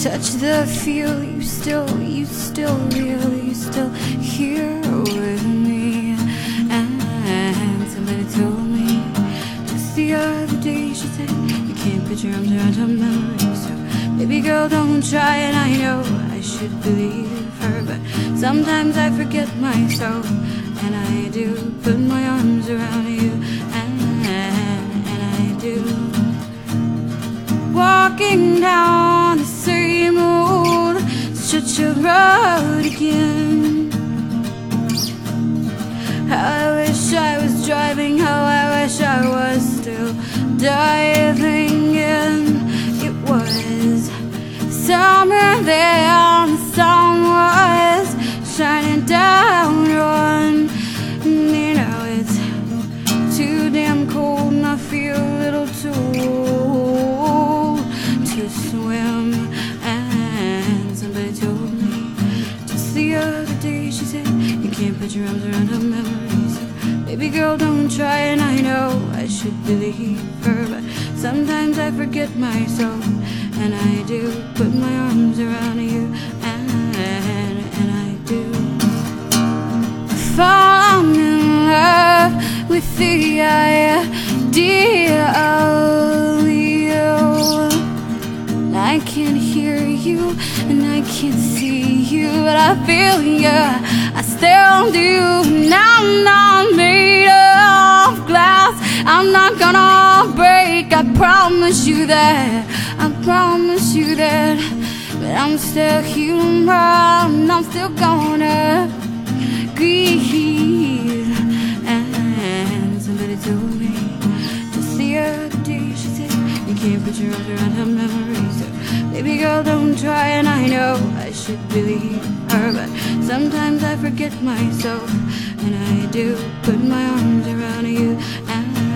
touch the feel, you still real, you still here with me. And somebody told me just the other day, she said you can't put your arms around her memory. So baby girl, don't try. And I know I should believe her, but sometimes I forget myself, and I do put my arms around you, and I do. Walking down the same old stretch of road again. How I wish I was driving, how I wish I was still diving in. It was summer there, the sun was shining down on me. Now it's too damn cold and I feel a little too old to swim. And somebody told me just the other day, she said you can't put your arms around her memories. So baby girl, don't try. And I know I should believe her, but sometimes I forget myself, and I do put my arms around you, and I do. Fall in love with the idea of you. I can't hear you and I can't see you, but I feel you, I still do. Now I'm not made of glass, I'm not gonna break, I promise you that, I promise you that. But I'm still human, I'm still gonna grieve. And somebody told me just the other day, she said you can't put your arms around her memories. So baby girl, don't try. And I know I should believe her, but sometimes I forget myself, and I do put my arms around you, and